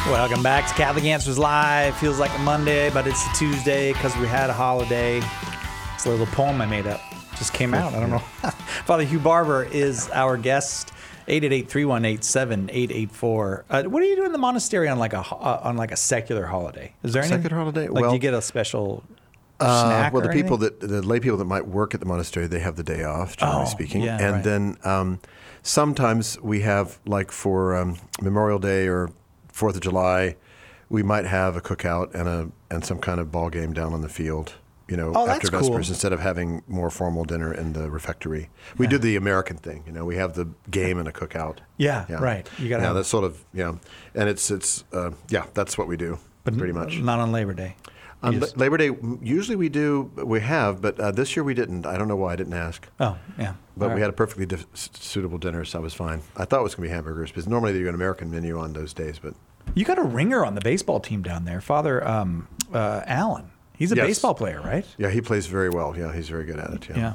Welcome back to Catholic Answers Live. Feels like a Monday, but it's a Tuesday because we had a holiday. It's a little poem I made up. Just came out. I don't know. Father Hugh Barber is our guest. 888-318-7884. What do you do in the monastery on like a secular holiday? Is there any secular holiday? Like, do you get a special snack? Well, or the lay people that might work at the monastery, they have the day off, generally speaking. Yeah, and right. then sometimes we have, like for Memorial Day or 4th of July, we might have a cookout and some kind of ball game down on the field. After Vespers, cool. Instead of having more formal dinner in the refectory. We do the American thing, we have the game and a cookout. Yeah, right. You got to have that's sort of, and it's that's what we do, pretty much. Not on Labor Day. On Labor Day, usually we have, but this year we didn't. I don't know why, I didn't ask. Oh, yeah. But we had a perfectly suitable dinner, so I was fine. I thought it was going to be hamburgers, because normally they do an American menu on those days. But you got a ringer on the baseball team down there, Father Allen. He's a baseball player, right? Yeah, he plays very well. Yeah, he's very good at it. Yeah.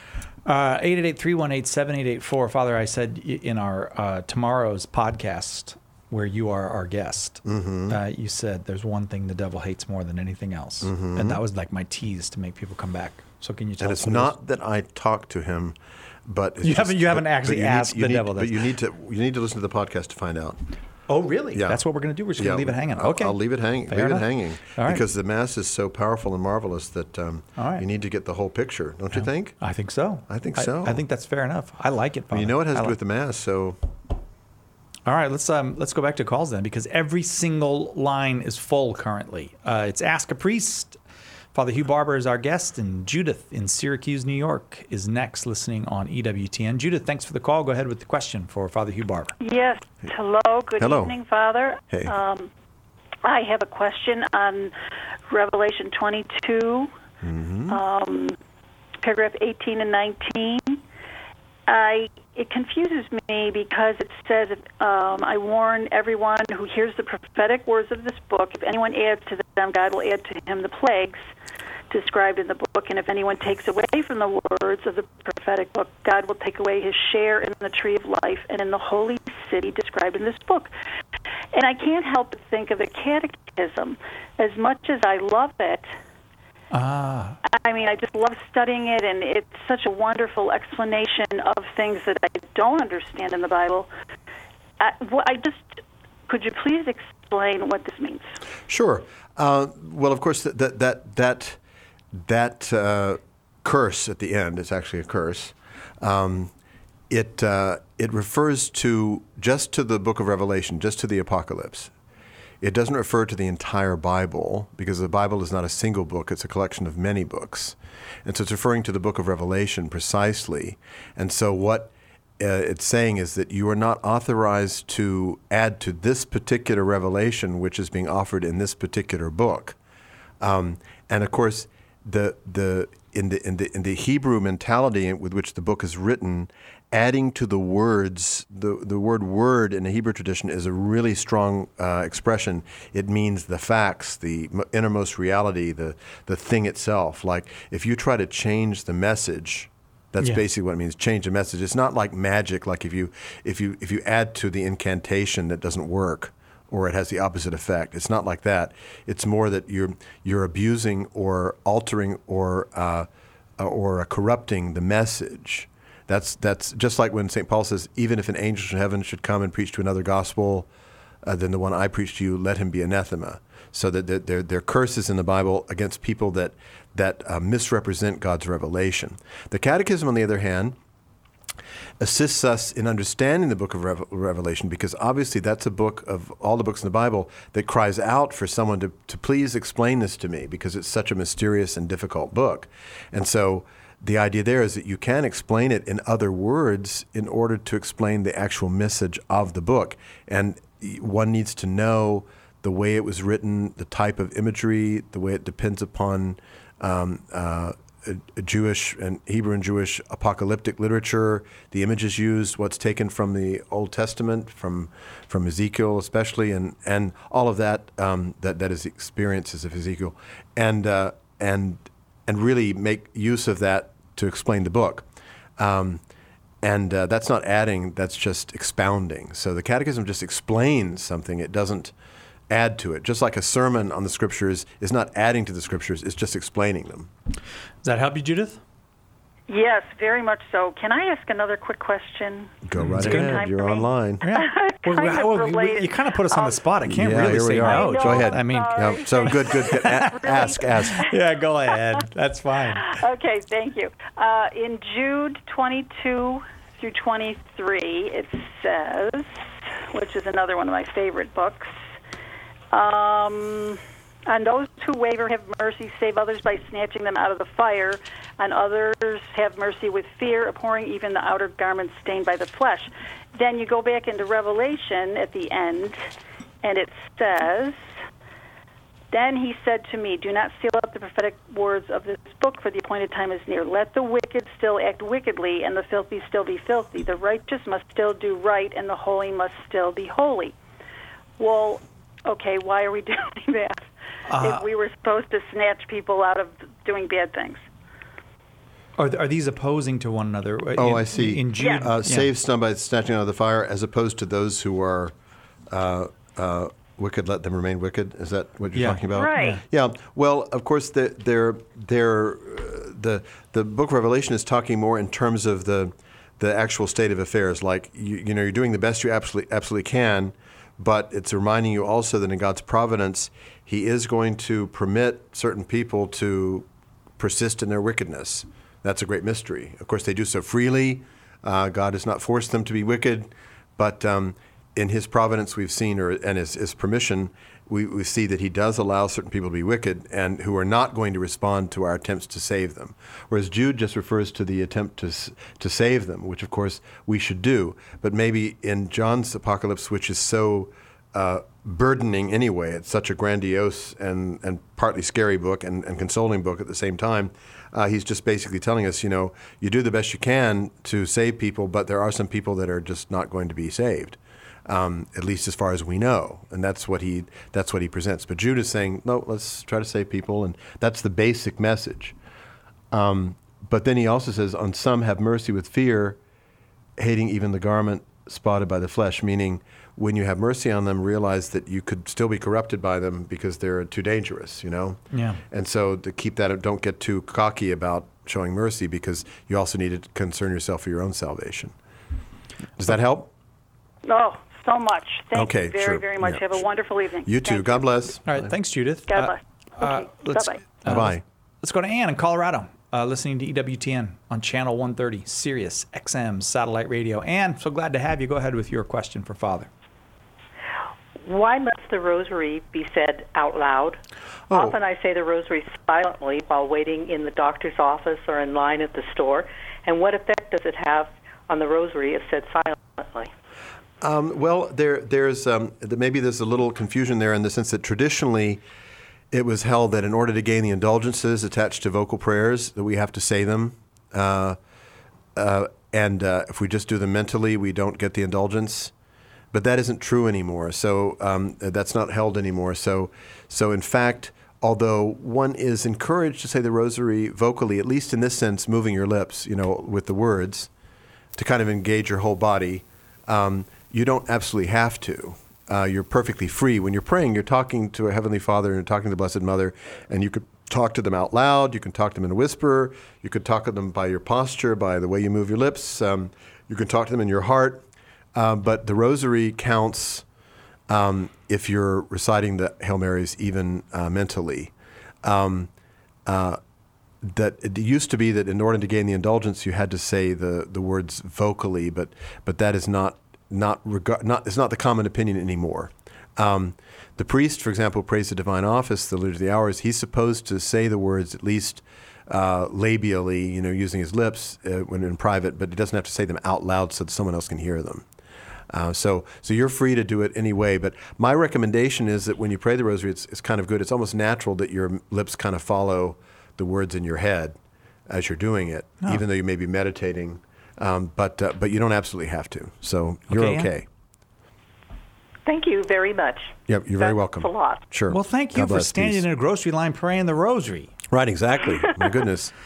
888-318-7884. Father, I said in our tomorrow's podcast, where you are our guest, you said there's one thing the devil hates more than anything else. And that was like my tease to make people come back. So can you tell us? And it's not that I talked to him, but it's you haven't actually asked the devil that. But you need to listen to the podcast to find out. Oh, really? Yeah. That's what we're going to do. We're just going to leave it hanging. Okay. I'll leave it hanging. Fair enough. All right. Because the Mass is so powerful and marvelous that you need to get the whole picture, don't you think? I think so. I think so. I think that's fair enough. I like it, Father. It has to do with the Mass, so... All right, let's go back to calls then, because every single line is full currently. It's Ask a Priest. Father Hugh Barber is our guest, and Judith in Syracuse, New York, is next, listening on EWTN. Judith, thanks for the call. Go ahead with the question for Father Hugh Barber. Yes. Hello. Good evening, Father. Hey. I have a question on Revelation 22, paragraph 18 and 19. It confuses me because it says, I warn everyone who hears the prophetic words of this book, if anyone adds to them, God will add to him the plagues described in the book, and if anyone takes away from the words of the prophetic book, God will take away his share in the tree of life and in the holy city described in this book. And I can't help but think of the Catechism. As much as I love it, I just love studying it, and it's such a wonderful explanation of things that I don't understand in the Bible. Could you please explain what this means? Sure. Well, of course, that curse at the end, it's actually a curse. It refers just to the book of Revelation, just to the Apocalypse. It doesn't refer to the entire Bible, because the Bible is not a single book. It's a collection of many books. And so it's referring to the book of Revelation precisely. And so what it's saying is that you are not authorized to add to this particular revelation, which is being offered in this particular book. And of course, in the Hebrew mentality with which the book is written, adding to the words, the word in the Hebrew tradition is a really strong expression. It means the facts, the innermost reality, the thing itself. Like if you try to change the message, that's basically what it means, change the message. It's not like magic, like if you add to the incantation that doesn't work, or it has the opposite effect. It's not like that. It's more that you're abusing or altering or corrupting the message. That's just like when St. Paul says, even if an angel from heaven should come and preach to another gospel than the one I preach to you, let him be anathema. So that there are curses in the Bible against people that misrepresent God's revelation. The Catechism, on the other hand, assists us in understanding the book of Revelation, because obviously that's a book of all the books in the Bible that cries out for someone to please explain this to me, because it's such a mysterious and difficult book. And so the idea there is that you can explain it in other words in order to explain the actual message of the book. And one needs to know the way it was written, the type of imagery, the way it depends upon Jewish and Hebrew and Jewish apocalyptic literature, the images used, what's taken from the Old Testament, from Ezekiel especially, and all of that that is the experiences of Ezekiel, and really make use of that to explain the book. And that's not adding, that's just expounding. So the Catechism just explains something. It doesn't add to it. Just like a sermon on the Scriptures is not adding to the Scriptures, it's just explaining them. Does that help you, Judith? Yes, very much so. Can I ask another quick question? Go right Good ahead. time You're for me? online. Yeah. Related. You kind of put us on the spot. I can't Yeah, really here say we are. no. I know, Go ahead. I mean, sorry. Yeah, so good. Ask. yeah, go ahead. That's fine. Okay, thank you. In Jude 22 through 23, it says, which is another one of my favorite books, on those who waver have mercy, save others by snatching them out of the fire. On others have mercy with fear, abhorring even the outer garments stained by the flesh. Then you go back into Revelation at the end, and it says, Then he said to me, do not seal up the prophetic words of this book, for the appointed time is near. Let the wicked still act wickedly, and the filthy still be filthy. The righteous must still do right, and the holy must still be holy. Well, okay, why are we doing that? If we were supposed to snatch people out of doing bad things. Are these opposing to one another? Oh, I see. In Jude, Save some by snatching out of the fire, as opposed to those who are wicked, let them remain wicked. Is that what you're talking about? Right. Yeah. Well, of course, the Book of Revelation is talking more in terms of the actual state of affairs. Like you're doing the best you absolutely can, but it's reminding you also that in God's providence, He is going to permit certain people to persist in their wickedness. That's a great mystery. Of course, they do so freely. God has not forced them to be wicked, but in His providence, we've seen, and His permission, we see that He does allow certain people to be wicked and who are not going to respond to our attempts to save them. Whereas Jude just refers to the attempt to save them, which of course we should do. But maybe in John's apocalypse, which is so burdening anyway, it's such a grandiose and partly scary book and consoling book at the same time, he's just basically telling us, you do the best you can to save people, but there are some people that are just not going to be saved. At least as far as we know, and that's what he presents. But Jude is saying, no, let's try to save people, and that's the basic message. But then he also says, on some have mercy with fear, hating even the garment spotted by the flesh, meaning when you have mercy on them, realize that you could still be corrupted by them because they're too dangerous, Yeah. And so to keep that, don't get too cocky about showing mercy, because you also need to concern yourself for your own salvation. Does that help? Oh, so much. Thank Okay, you very, sure. very much. Yeah. Have a wonderful evening. You too. Thank God bless. All right. Thanks, Judith. God bless. Okay. Bye-bye. Bye. Let's go to Ann in Colorado, listening to EWTN on Channel 130, Sirius XM Satellite Radio. Ann, so glad to have you. Go ahead with your question for Father. Why must the rosary be said out loud? Oh. Often I say the rosary silently while waiting in the doctor's office or in line at the store. And what effect does it have on the rosary if said silently? Well, there's maybe there's a little confusion there in the sense that traditionally it was held that in order to gain the indulgences attached to vocal prayers, that we have to say them. And if we just do them mentally, we don't get the indulgence. But that isn't true anymore. So that's not held anymore. So in fact, although one is encouraged to say the rosary vocally, at least in this sense, moving your lips, with the words, to kind of engage your whole body, you don't absolutely have to. You're perfectly free. When you're praying, you're talking to a Heavenly Father and you're talking to the Blessed Mother, and you could talk to them out loud. You can talk to them in a whisper. You could talk to them by your posture, by the way you move your lips. You can talk to them in your heart. But the rosary counts if you're reciting the Hail Marys even mentally. That it used to be that in order to gain the indulgence, you had to say the words vocally, but that is not it's not the common opinion anymore. The priest, for example, who prays the divine office, the Liturgy of the Hours, he's supposed to say the words at least labially, using his lips when in private, but he doesn't have to say them out loud so that someone else can hear them. So you're free to do it anyway, but my recommendation is that when you pray the rosary, it's kind of good. It's almost natural that your lips kind of follow the words in your head as you're doing it, even though you may be meditating. But you don't absolutely have to. So you're okay. Thank you very much. Yep, you're very welcome. That's a lot. Sure. Well, thank you God for bless. standing Peace. in a grocery line praying the rosary. Right, exactly. My goodness.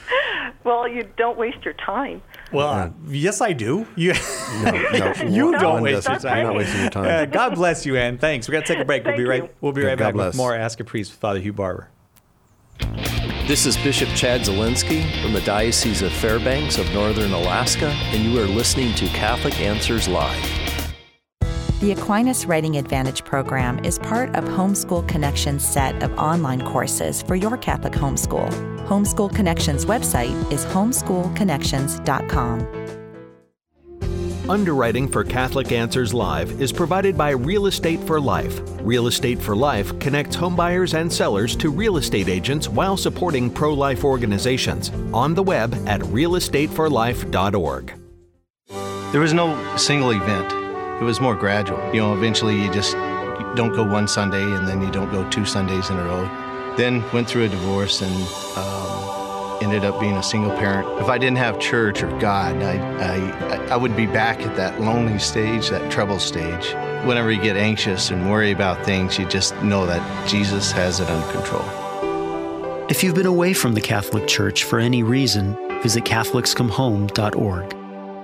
Well, you don't waste your time. Well, yes, I do. You, No, you don't one waste your doesn't. time. You're not wasting your time. God bless you, Ann. Thanks. We got to take a break. We'll be Thank you. right God back bless. with more Ask a Priest with Father Hugh Barber. This is Bishop Chad Zielinski from the Diocese of Fairbanks of Northern Alaska, and you are listening to Catholic Answers Live. The Aquinas Writing Advantage program is part of Homeschool Connections' set of online courses for your Catholic homeschool. Homeschool Connections' website is homeschoolconnections.com. Underwriting for Catholic Answers Live is provided by Real Estate for Life. Real Estate for Life connects homebuyers and sellers to real estate agents while supporting pro-life organizations. On the web at realestateforlife.org. There was no single event. It was more gradual. Eventually you don't go one Sunday and then you don't go 2 Sundays in a row. Then went through a divorce and ended up being a single parent. If I didn't have church or God, I would be back at that lonely stage, that trouble stage. Whenever you get anxious and worry about things, you just know that Jesus has it under control. If you've been away from the Catholic Church for any reason, visit CatholicsComeHome.org.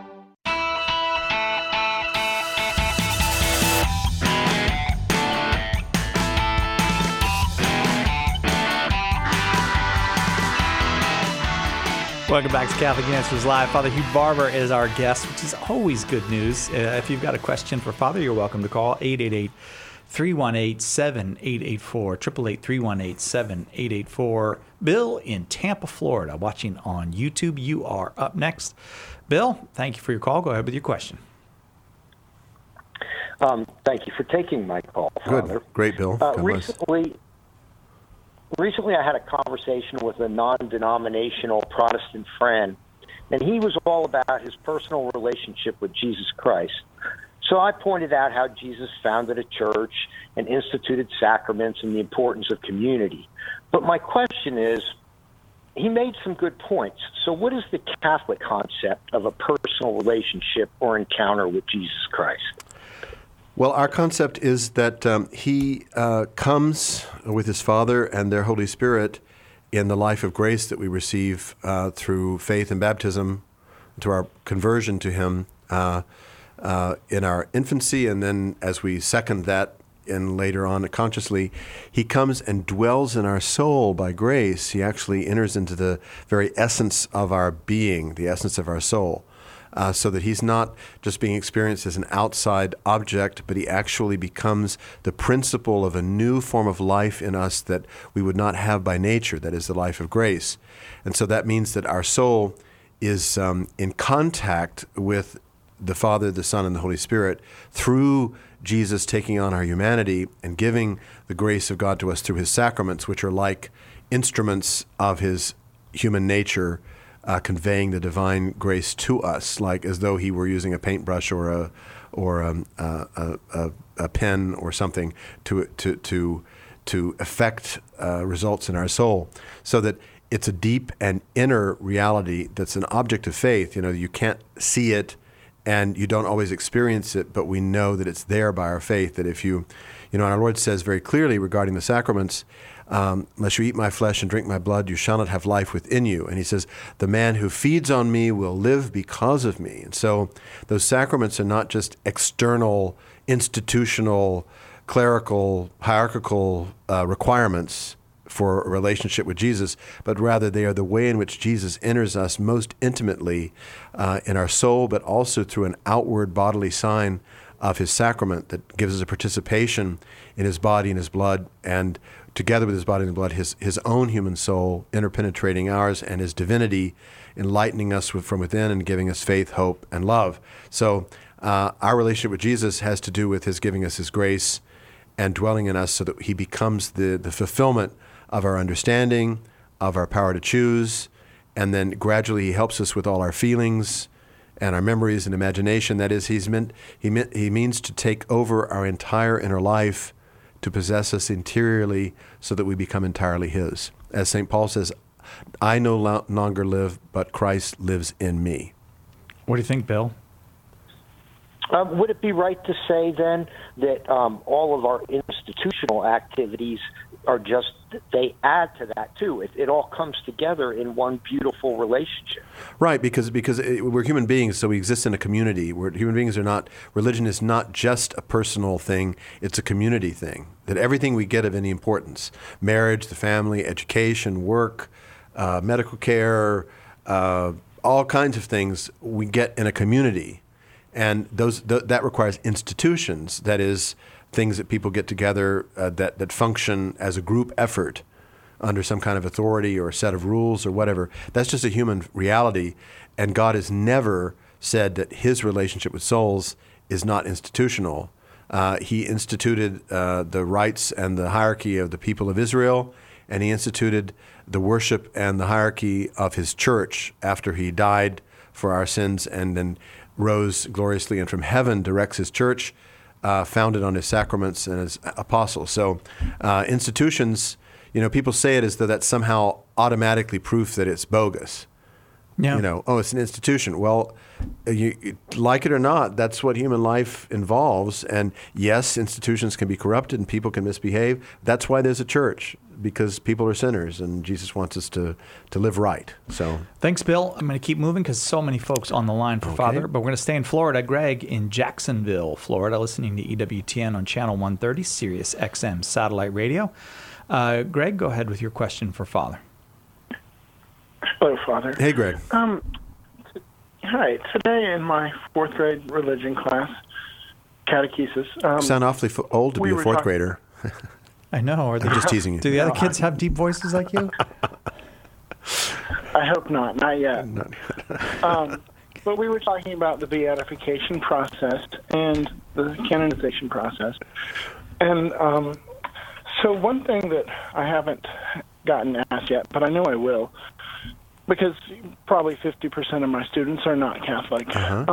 Welcome back to Catholic Answers Live. Father Hugh Barber is our guest, which is always good news. If you've got a question for Father, you're welcome to call 888-318-7884, 888-318-7884. Bill in Tampa, Florida, watching on YouTube. You are up next. Bill, thank you for your call. Go ahead with your question. Thank you for taking my call, Father. Good. Great, Bill. God bless. Recently, I had a conversation with a non-denominational Protestant friend, and he was all about his personal relationship with Jesus Christ. So I pointed out how Jesus founded a church and instituted sacraments and the importance of community. But my question is, he made some good points. So what is the Catholic concept of a personal relationship or encounter with Jesus Christ? Well, our concept is that he comes with his Father and their Holy Spirit in the life of grace that we receive through faith and baptism, to our conversion to him in our infancy, and then as we second that and later on consciously, he comes and dwells in our soul by grace. He actually enters into the very essence of our being, the essence of our soul. So that he's not just being experienced as an outside object, but he actually becomes the principle of a new form of life in us that we would not have by nature, that is the life of grace. And so that means that our soul is in contact with the Father, the Son, and the Holy Spirit through Jesus taking on our humanity and giving the grace of God to us through his sacraments, which are like instruments of his human nature, conveying the divine grace to us, like as though he were using a paintbrush or a pen or something to affect results in our soul, so that it's a deep and inner reality that's an object of faith. You can't see it, and you don't always experience it, but we know that it's there by our faith. That if and our Lord says very clearly regarding the sacraments, unless you eat my flesh and drink my blood, you shall not have life within you. And he says, the man who feeds on me will live because of me. And so those sacraments are not just external, institutional, clerical, hierarchical requirements for a relationship with Jesus, but rather they are the way in which Jesus enters us most intimately in our soul, but also through an outward bodily sign of his sacrament that gives us a participation in his body and his blood, and together with his body and blood, his own human soul interpenetrating ours, and his divinity enlightening us from within and giving us faith, hope, and love. So our relationship with Jesus has to do with his giving us his grace and dwelling in us so that he becomes the fulfillment of our understanding, of our power to choose, and then gradually he helps us with all our feelings and our memories and imagination. That is, he means to take over our entire inner life, to possess us interiorly so that we become entirely his. As St. Paul says, I no longer live, but Christ lives in me. What do you think, Bill? Would it be right to say then that all of our institutional activities are just, they add to that too? It all comes together in one beautiful relationship. Right, because we're human beings, so we exist in a community. Human beings are not, religion is not just a personal thing, it's a community thing. That everything we get of any importance, marriage, the family, education, work, medical care, all kinds of things we get in a community. And that requires institutions, that is, things that people get together that function as a group effort under some kind of authority or a set of rules or whatever. That's just a human reality. And God has never said that his relationship with souls is not institutional. He instituted the rights and the hierarchy of the people of Israel, and he instituted the worship and the hierarchy of his church after he died for our sins and then rose gloriously and from heaven directs his church, founded on his sacraments and his apostles. So institutions, people say it as though that's somehow automatically proof that it's bogus. Yeah. It's an institution. Well, you like it or not, that's what human life involves. And yes, institutions can be corrupted and people can misbehave. That's why there's a church, because people are sinners and Jesus wants us to live right. So thanks, Bill. I'm going to keep moving because so many folks on the line for Father, but we're going to stay in Florida. Greg in Jacksonville, Florida, listening to EWTN on Channel 130, Sirius XM satellite radio. Greg, go ahead with your question for Father. Hello, Father. Hey, Greg. Hi. Today in my fourth grade religion class, catechesis. You sound awfully old to be a fourth grader. I know. I'm just teasing you. Do the other kids have deep voices like you? I hope not. Not yet. But we were talking about the beatification process and the canonization process. And so one thing that I haven't gotten asked yet, but I know I will, because probably 50% of my students are not Catholic.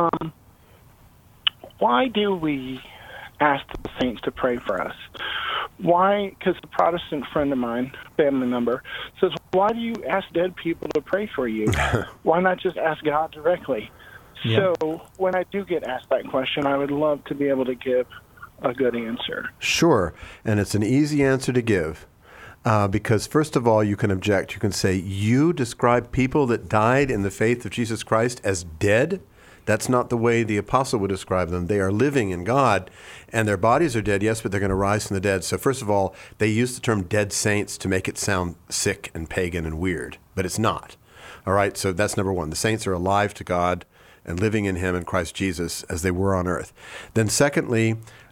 Why do we ask the saints to pray for us? Why? Because a Protestant friend of mine, family member, says, why do you ask dead people to pray for you? Why not just ask God directly? Yeah. So when I do get asked that question, I would love to be able to give a good answer. Sure, and it's an easy answer to give. Because first of all, you can object. You can say, you describe people that died in the faith of Jesus Christ as dead? That's not the way the apostle would describe them. They are living in God, and their bodies are dead, yes, but they're going to rise from the dead. So first of all, they use the term dead saints to make it sound sick and pagan and weird, but it's not. All right, so that's number one. The saints are alive to God and living in him in Christ Jesus as they were on earth. Then secondly,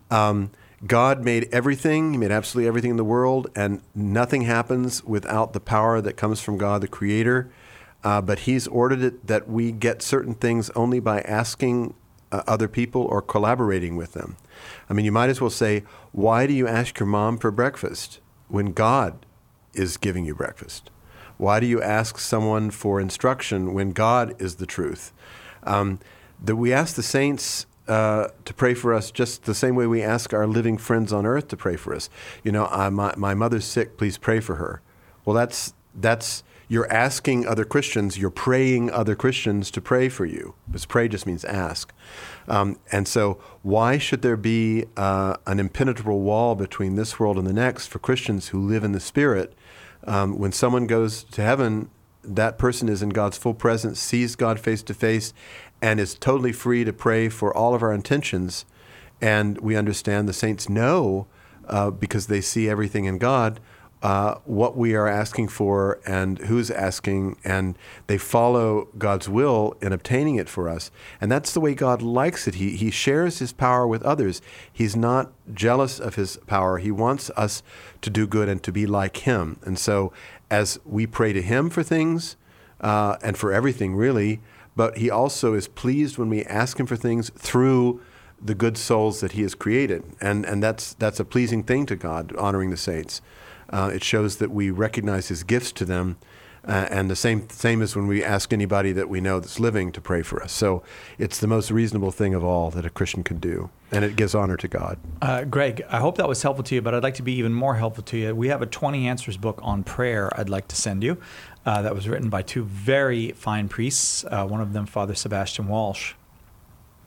God made everything. He made absolutely everything in the world, and nothing happens without the power that comes from God, the Creator. But he's ordered it that we get certain things only by asking other people or collaborating with them. I mean, you might as well say, why do you ask your mom for breakfast when God is giving you breakfast? Why do you ask someone for instruction when God is the truth? That we ask the saints to pray for us just the same way we ask our living friends on earth to pray for us. My mother's sick, please pray for her. Well, that's you're asking other Christians, you're praying other Christians to pray for you. Because pray just means ask. And so why should there be an impenetrable wall between this world and the next for Christians who live in the Spirit? When someone goes to heaven, that person is in God's full presence, sees God face to face, and is totally free to pray for all of our intentions. And we understand the saints know, because they see everything in God, what we are asking for and who's asking, and they follow God's will in obtaining it for us. And that's the way God likes it. He shares his power with others. He's not jealous of his power. He wants us to do good and to be like him. And so as we pray to him for things, and for everything really, but he also is pleased when we ask him for things through the good souls that he has created. And that's a pleasing thing to God, honoring the saints. It shows that we recognize his gifts to them, and the same as when we ask anybody that we know that's living to pray for us. So it's the most reasonable thing of all that a Christian can do, and it gives honor to God. Greg, I hope that was helpful to you, but I'd like to be even more helpful to you. We have a 20 Answers book on prayer I'd like to send you that was written by two very fine priests, one of them Father Sebastian Walsh.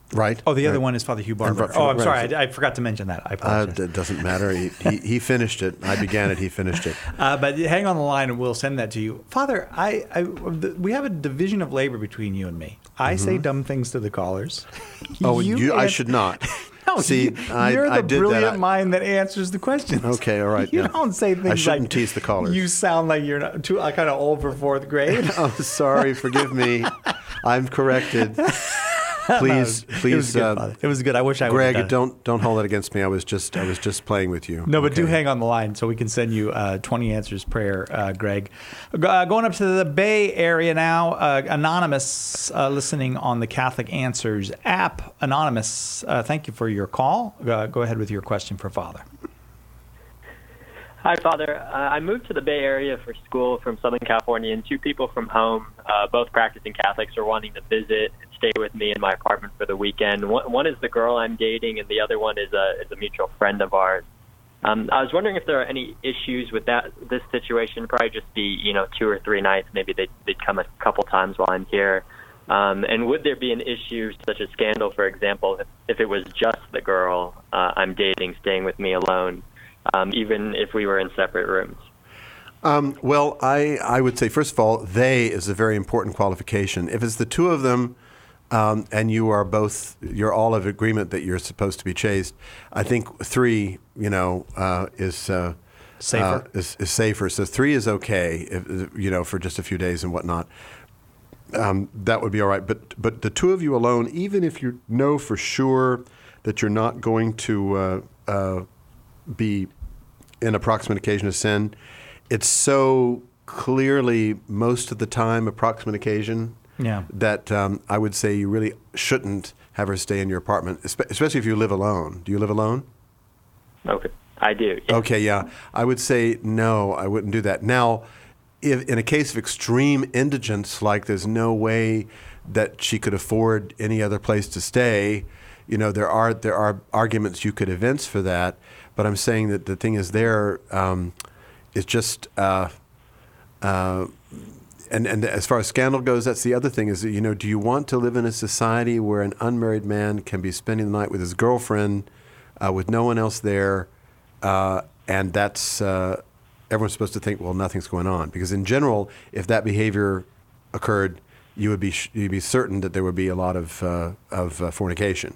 Right. Oh, the other one is Father Hugh Barber. I'm sorry. I forgot to mention that. I apologize. It doesn't matter. He finished it. I began it. He finished it. But hang on the line, and we'll send that to you. Father, we have a division of labor between you and me. I say dumb things to the callers. I should not. No, see, you're the brilliant mind that answers the questions. Okay, all right. You don't say things like... I shouldn't tease the callers. You sound like you're not kind of old for fourth grade. I'm sorry. Forgive me. I'm corrected. Please. It was good, Father. It was good. I wish I would. Greg, don't hold that against me. I was just playing with you. No, but do hang on the line so we can send you 20 Answers prayer, Greg. Going up to the Bay Area now. Anonymous, listening on the Catholic Answers app. Anonymous, thank you for your call. Go ahead with your question for Father. Hi, Father. I moved to the Bay Area for school from Southern California, and two people from home, both practicing Catholics, are wanting to visit and stay with me in my apartment for the weekend. One is the girl I'm dating, and the other one is a mutual friend of ours. I was wondering if there are any issues with this situation. Probably just be 2 or 3 nights. Maybe they'd come a couple times while I'm here. And would there be an issue such as scandal, for example, if it was just the girl I'm dating staying with me alone? Even if we were in separate rooms? Well, I would say, first of all, they is a very important qualification. If it's the two of them and you're all of agreement that you're supposed to be chaste, I think 3, is safer. Is safer. So 3 is okay, if, for just a few days and whatnot. That would be all right. But the two of you alone, even if you know for sure that you're not going to be an approximate occasion of sin, it's so clearly most of the time approximate occasion that I would say you really shouldn't have her stay in your apartment, especially if you live alone. Do you live alone? Okay, I do. Yeah. Okay, yeah. I would say no, I wouldn't do that. Now, if in a case of extreme indigence, like there's no way that she could afford any other place to stay, there are arguments you could evince for that. But I'm saying that the thing is it's just, and as far as scandal goes, that's the other thing is, do you want to live in a society where an unmarried man can be spending the night with his girlfriend with no one else there, and that's, everyone's supposed to think, well, nothing's going on. Because in general, if that behavior occurred, you'd be certain that there would be a lot of fornication.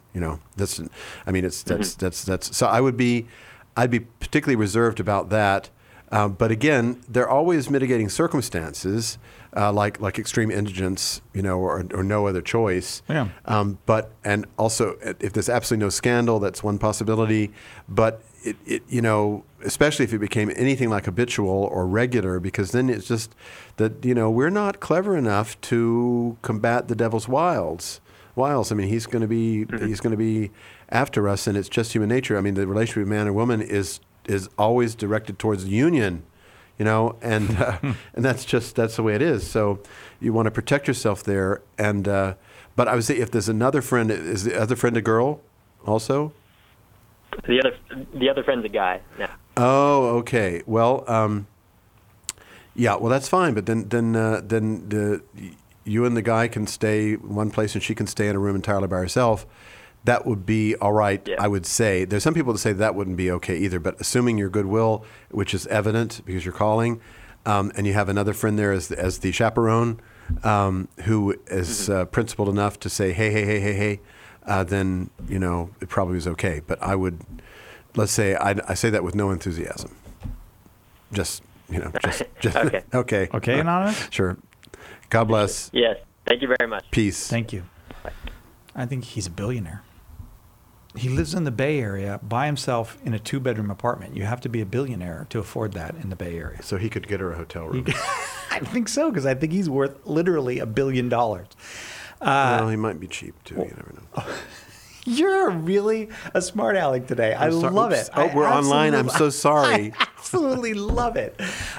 That's so I'd be particularly reserved about that. But again, there are always mitigating circumstances, like extreme indigence, or no other choice. Yeah. And also, if there's absolutely no scandal, that's one possibility. But it especially if it became anything like habitual or regular, because then it's just that we're not clever enough to combat the devil's wiles. I mean, he's going to be after us, and it's just human nature. I mean, the relationship of man and woman is always directed towards union, and that's the way it is. So you want to protect yourself there. And but I would say if there's another friend, is the other friend a girl also? The other friend's a guy. Yeah. Oh, okay. Well, yeah. Well, that's fine. But then you and the guy can stay one place, and she can stay in a room entirely by herself. That would be all right, yeah. I would say. There's some people that say that wouldn't be okay either. But assuming your goodwill, which is evident because you're calling, and you have another friend there as the chaperone, who is principled enough to say, hey. Then it probably was okay. But I would, let's say, I say that with no enthusiasm. Just okay. Okay. Okay, Anonymous? Sure. God bless. Yes. Thank you very much. Peace. Thank you. Bye. I think he's a billionaire. He lives in the Bay Area by himself in a 2-bedroom apartment. You have to be a billionaire to afford that in the Bay Area. So he could get her a hotel room. I think so, because I think he's worth literally $1 billion. Well, he might be cheap, too. You never know. You're really a smart aleck today. I love it. Oh, we're online. I'm so sorry. I absolutely love it.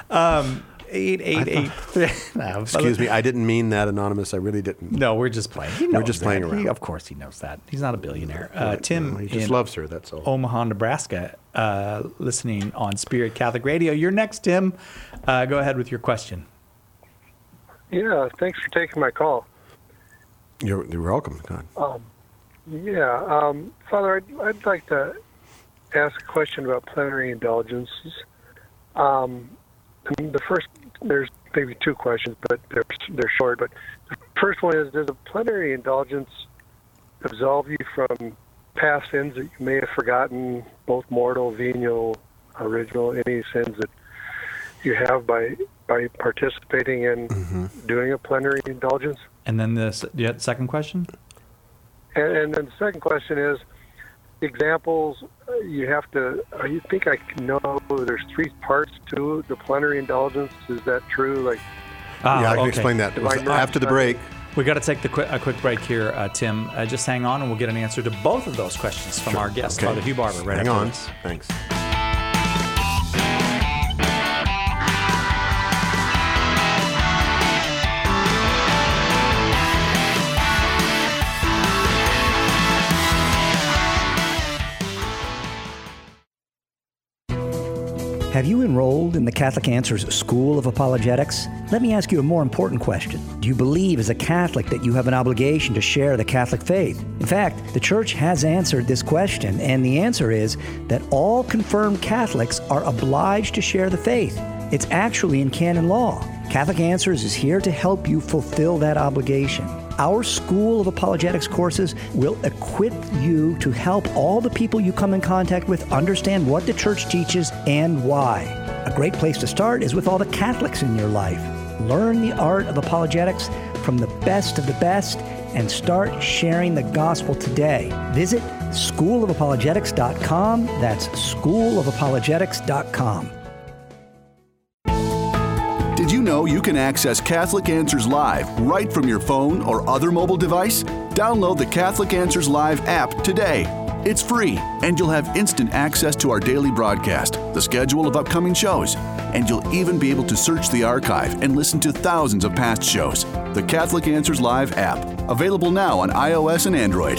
888. Excuse me. I didn't mean that, Anonymous. I really didn't. No, we're just playing. We're just playing around. Of course he knows that. He's not a billionaire. Tim he just loves her, that's all. Omaha, Nebraska, listening on Spirit Catholic Radio. You're next, Tim. Go ahead with your question. Yeah, thanks for taking my call. You're welcome. God. Yeah, Father, I'd like to ask a question about plenary indulgences. And the first, there's maybe two questions, but they're short. But the first one is, does a plenary indulgence absolve you from past sins that you may have forgotten, both mortal, venial, original, any sins that you have by participating in doing a plenary indulgence? And then the second question? And then the second question is, examples, you have to, you think I know there's 3 parts to the plenary indulgence. Is that true? Like, yeah, I can explain that. After the break. We got to take a quick break here, Tim. Just hang on, and we'll get an answer to both of those questions from our guest, Father Hugh Barber. Right hang after on. this. Thanks. Have you enrolled in the Catholic Answers School of Apologetics? Let me ask you a more important question. Do you believe as a Catholic that you have an obligation to share the Catholic faith? In fact, the Church has answered this question, and the answer is that all confirmed Catholics are obliged to share the faith. It's actually in canon law. Catholic Answers is here to help you fulfill that obligation. Our School of Apologetics courses will equip you to help all the people you come in contact with understand what the Church teaches and why. A great place to start is with all the Catholics in your life. Learn the art of apologetics from the best of the best and start sharing the gospel today. Visit schoolofapologetics.com. That's schoolofapologetics.com. Did you know you can access Catholic Answers Live right from your phone or other mobile device? Download the Catholic Answers Live app today. It's free, and you'll have instant access to our daily broadcast, the schedule of upcoming shows, and you'll even be able to search the archive and listen to thousands of past shows. The Catholic Answers Live app, available now on iOS and Android.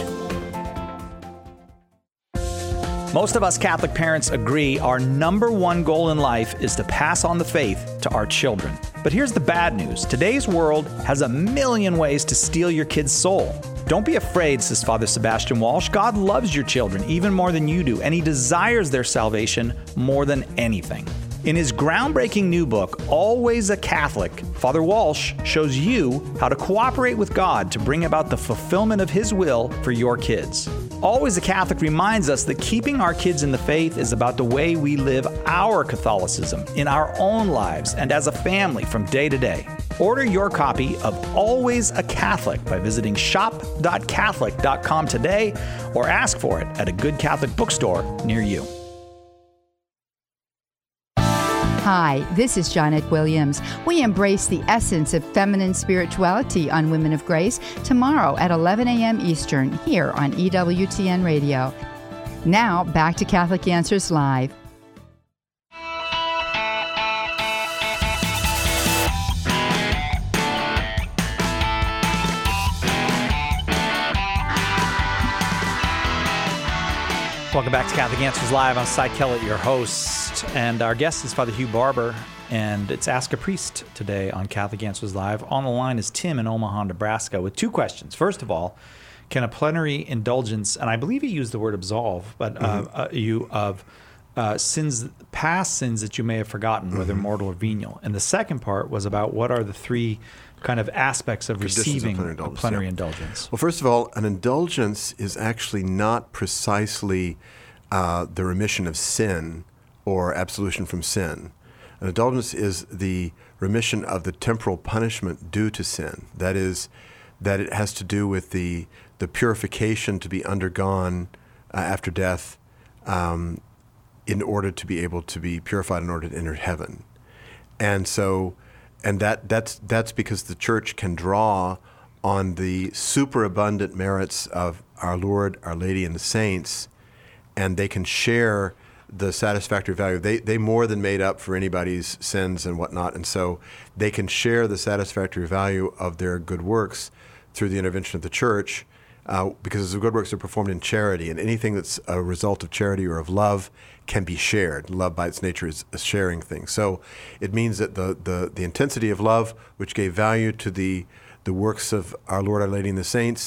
Most of us Catholic parents agree our number one goal in life is to pass on the faith to our children. But here's the bad news. Today's world has a million ways to steal your kid's soul. Don't be afraid, says Father Sebastian Walsh. God loves your children even more than you do, and He desires their salvation more than anything. In his groundbreaking new book, Always a Catholic, Father Walsh shows you how to cooperate with God to bring about the fulfillment of His will for your kids. Always a Catholic reminds us that keeping our kids in the faith is about the way we live our Catholicism in our own lives and as a family from day to day. Order your copy of Always a Catholic by visiting shop.catholic.com today or ask for it at a good Catholic bookstore near you. Hi, this is Janet Williams. We embrace the essence of feminine spirituality on Women of Grace tomorrow at 11 a.m. Eastern here on EWTN Radio. Now, back to Catholic Answers Live. Welcome back to Catholic Answers Live. I'm Cy Kellett, your host, and our guest is Father Hugh Barber, and it's Ask a Priest today on Catholic Answers Live. On the line is Tim in Omaha, Nebraska, with two questions. First of all, can a plenary indulgence, and I believe he used the word absolve, but you of sins, past sins that you may have forgotten, whether mortal or venial. And the second part was about what are the three kind of aspects of receiving a plenary indulgence. Well, first of all, an indulgence is actually not precisely the remission of sin or absolution from sin. An indulgence is the remission of the temporal punishment due to sin. That is, that it has to do with the purification to be undergone after death in order to be able to be purified in order to enter heaven. And so, and that's because the Church can draw on the superabundant merits of our Lord, Our Lady, and the saints, and they can share the satisfactory value. They more than made up for anybody's sins and whatnot, and so they can share the satisfactory value of their good works through the intervention of the Church, because the good works are performed in charity, and anything that's a result of charity or of love can be shared. Love by its nature is a sharing thing. So it means that the intensity of love, which gave value to the works of our Lord, Our Lady, and the saints,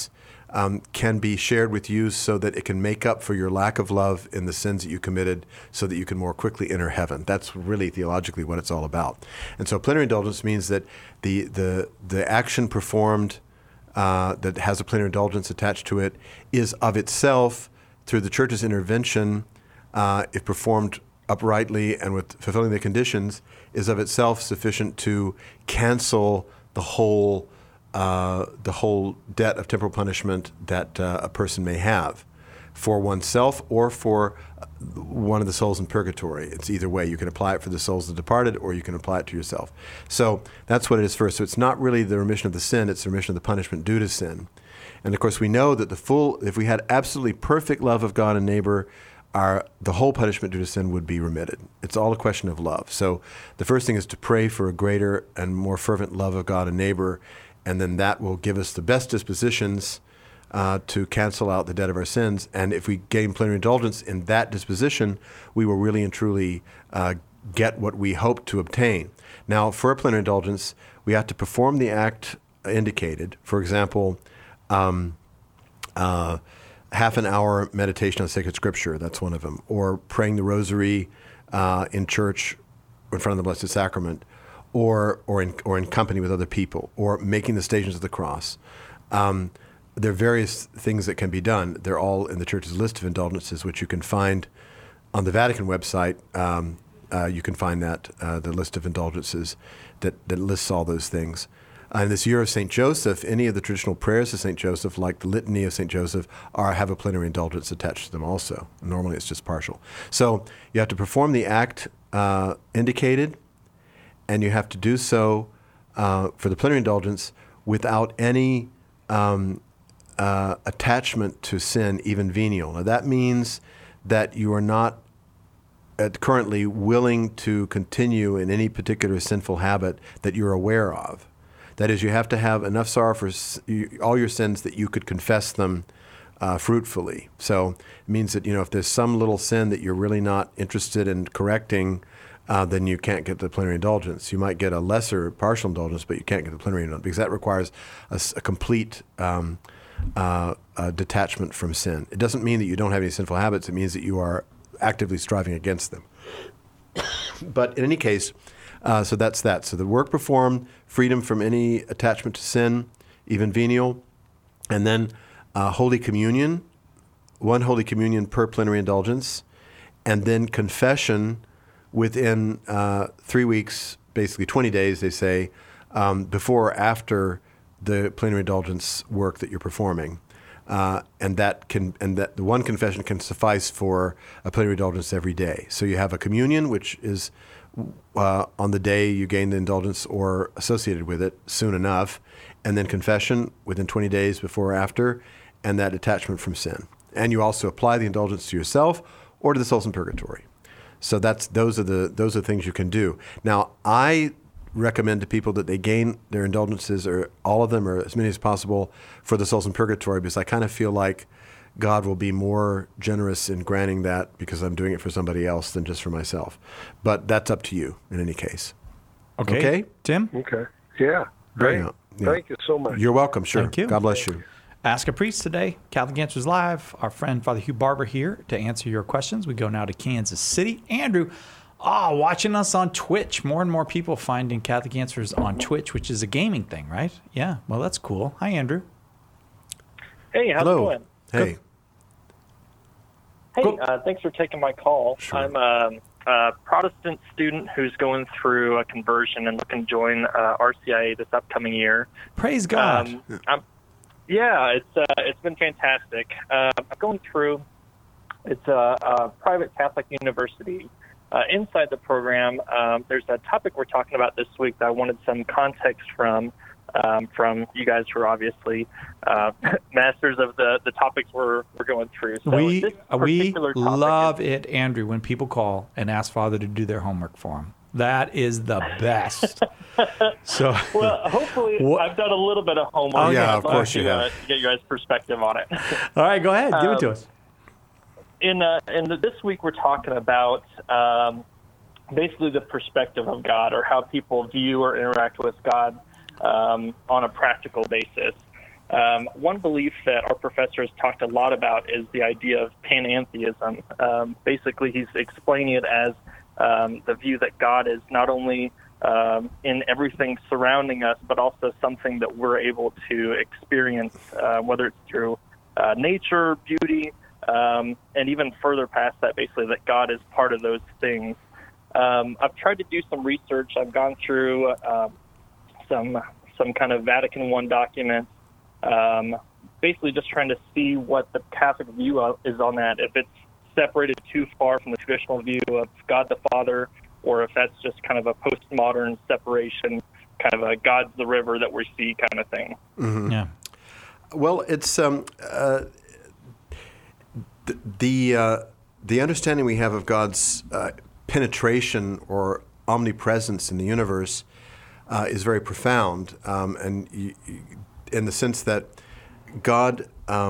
can be shared with you so that it can make up for your lack of love in the sins that you committed so that you can more quickly enter heaven. That's really theologically what it's all about. And so plenary indulgence means that the action performed that has a plenary indulgence attached to it is of itself, through the church's intervention, if performed uprightly and with fulfilling the conditions, is of itself sufficient to cancel the whole debt of temporal punishment that a person may have for oneself or for one of the souls in purgatory. It's either way. You can apply it for the souls of the departed, or you can apply it to yourself. So that's what it is first. So it's not really the remission of the sin, it's the remission of the punishment due to sin. And of course we know that if we had absolutely perfect love of God and neighbor, the whole punishment due to sin would be remitted. It's all a question of love. So the first thing is to pray for a greater and more fervent love of God and neighbor, and then that will give us the best dispositions to cancel out the debt of our sins. And if we gain plenary indulgence in that disposition, we will really and truly get what we hope to obtain. Now, for a plenary indulgence, we have to perform the act indicated. For example, half an hour meditation on sacred scripture, that's one of them, or praying the rosary in church in front of the Blessed Sacrament, or in company with other people, or making the Stations of the Cross. There are various things that can be done. They're all in the Church's list of indulgences, which you can find on the Vatican website. You can find that, the list of indulgences that lists all those things. In this year of St. Joseph, any of the traditional prayers of St. Joseph, like the Litany of St. Joseph, have a plenary indulgence attached to them also. Normally it's just partial. So you have to perform the act indicated, and you have to do so for the plenary indulgence without any attachment to sin, even venial. Now that means that you are not currently willing to continue in any particular sinful habit that you're aware of. That is, you have to have enough sorrow for all your sins that you could confess them fruitfully. So it means that, if there's some little sin that you're really not interested in correcting, then you can't get the plenary indulgence. You might get a lesser partial indulgence, but you can't get the plenary indulgence because that requires a complete detachment from sin. It doesn't mean that you don't have any sinful habits. It means that you are actively striving against them. But in any case, so that's that. So the work performed, freedom from any attachment to sin, even venial, and then Holy Communion, one Holy Communion per plenary indulgence, and then confession within 3 weeks, basically 20 days, they say, before or after the plenary indulgence work that you're performing. And that the one confession can suffice for a plenary indulgence every day. So you have a communion, which is on the day you gain the indulgence or associated with it soon enough, and then confession within 20 days before or after, and that detachment from sin. And you also apply the indulgence to yourself or to the souls in purgatory. So those are the things you can do. Now, I recommend to people that they gain their indulgences, or all of them, or as many as possible, for the souls in purgatory, because I kind of feel like God will be more generous in granting that because I'm doing it for somebody else than just for myself. But that's up to you in any case. Okay? Tim? Okay. Yeah. Great. Yeah. Thank you so much. You're welcome. Sure. Thank you. God bless you. Ask a Priest today. Catholic Answers Live. Our friend Father Hugh Barber here to answer your questions. We go now to Kansas City. Andrew, watching us on Twitch. More and more people finding Catholic Answers on Twitch, which is a gaming thing, right? Yeah. Well, that's cool. Hi, Andrew. Hey, how's it going? Hey. Hey, thanks for taking my call. Sure. I'm a Protestant student who's going through a conversion and looking to join RCIA this upcoming year. Praise God. It's been fantastic. I'm going through, it's a private Catholic university. Inside the program, there's a topic we're talking about this week that I wanted some context from you guys who are obviously masters of the topics we're going through. So we love it, Andrew, when people call and ask Father to do their homework for them. That is the best. So, well, hopefully I've done a little bit of homework. Yeah, of course you have. To get you guys' perspective on it. All right, go ahead. Give it to us. This week we're talking about basically the perspective of God, or how people view or interact with God on a practical basis. One belief that our professor has talked a lot about is the idea of panentheism. Basically, he's explaining it as the view that God is not only in everything surrounding us, but also something that we're able to experience, whether it's through nature, beauty, and even further past that, basically, that God is part of those things. I've tried to do some research. I've gone through some kind of Vatican I documents, basically just trying to see what the Catholic view is on that, if it's separated too far from the traditional view of God the Father, or if that's just kind of a postmodern separation, kind of a God's the river that we see kind of thing. Mm-hmm. Yeah. Well, it's the understanding we have of God's penetration or omnipresence in the universe is very profound, and in the sense that God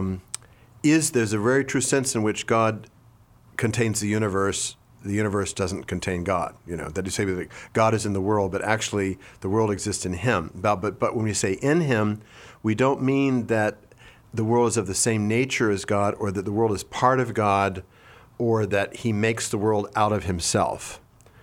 there's a very true sense in which God contains the universe doesn't contain God. That you say that God is in the world, but actually the world exists in Him. But when we say in Him, we don't mean that the world is of the same nature as God, or that the world is part of God, or that He makes the world out of Himself.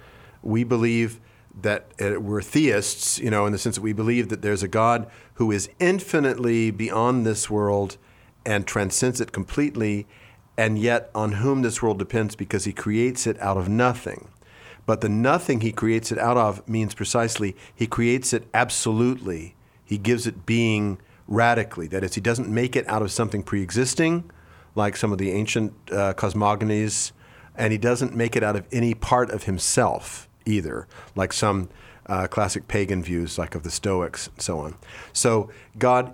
We believe that we're theists, in the sense that we believe that there's a God who is infinitely beyond this world and transcends it completely, and yet on whom this world depends because He creates it out of nothing. But the nothing He creates it out of means precisely He creates it absolutely. He gives it being radically. That is, He doesn't make it out of something pre-existing, like some of the ancient cosmogonies, and He doesn't make it out of any part of Himself either, like some classic pagan views, like of the Stoics and so on. So God,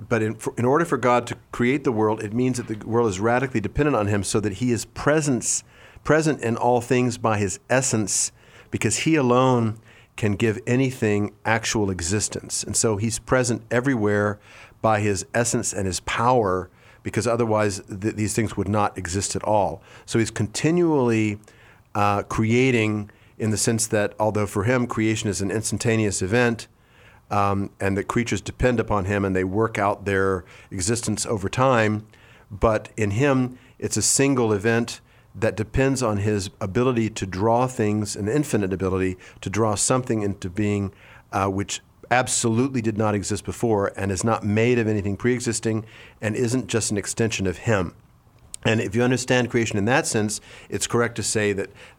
in order for God to create the world, it means that the world is radically dependent on Him, so that He is present in all things by His essence, because He alone can give anything actual existence. And so He's present everywhere by His essence and His power, because otherwise these things would not exist at all. So He's continually creating, in the sense that although for Him creation is an instantaneous event, and that creatures depend upon Him and they work out their existence over time, but in Him it's a single event that depends on His ability to draw things, an infinite ability to draw something into being which absolutely did not exist before and is not made of anything pre-existing and isn't just an extension of Him. And if you understand creation in that sense, it's correct to say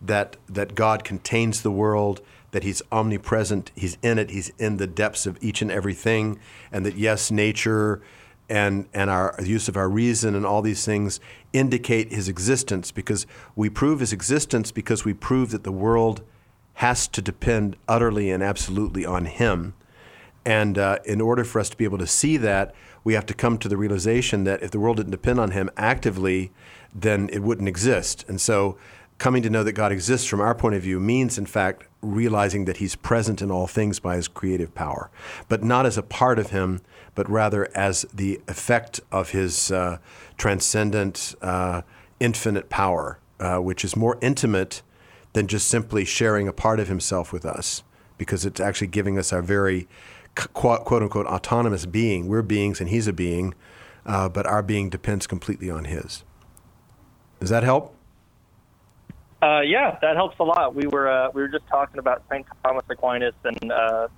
that God contains the world, that He's omnipresent, He's in it, He's in the depths of each and everything, and that yes, nature and our use of our reason and all these things indicate His existence, because we prove His existence because we prove that the world has to depend utterly and absolutely on Him. And in order for us to be able to see that, we have to come to the realization that if the world didn't depend on Him actively, then it wouldn't exist. And so coming to know that God exists from our point of view means, in fact, realizing that He's present in all things by His creative power, but not as a part of Him, but rather as the effect of His transcendent, infinite power, which is more intimate than just simply sharing a part of Himself with us, because it's actually giving us our very quote-unquote autonomous being. We're beings and He's a being, but our being depends completely on His. Does that help? Yeah, that helps a lot. We were just talking about St. Thomas Aquinas and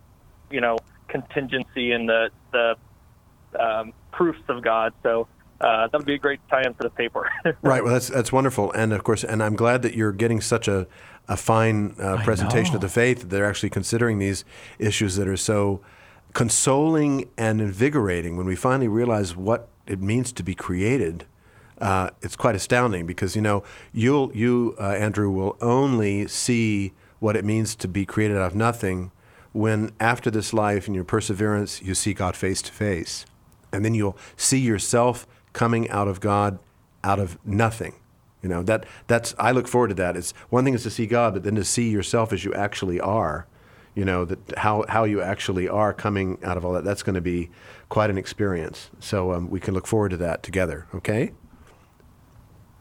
contingency and the proofs of God. So that would be a great tie-in for the paper. Right. Well, that's wonderful, and of course, and I'm glad that you're getting such a fine presentation of the faith. That they're actually considering these issues that are so consoling and invigorating when we finally realize what it means to be created. It's quite astounding, because you Andrew, will only see what it means to be created out of nothing when, after this life and your perseverance, you see God face to face, and then you'll see yourself coming out of God, out of nothing. That's I look forward to that. It's one thing is to see God, but then to see yourself as you actually are. That how you actually are coming out of all that. That's going to be quite an experience. So we can look forward to that together. Okay.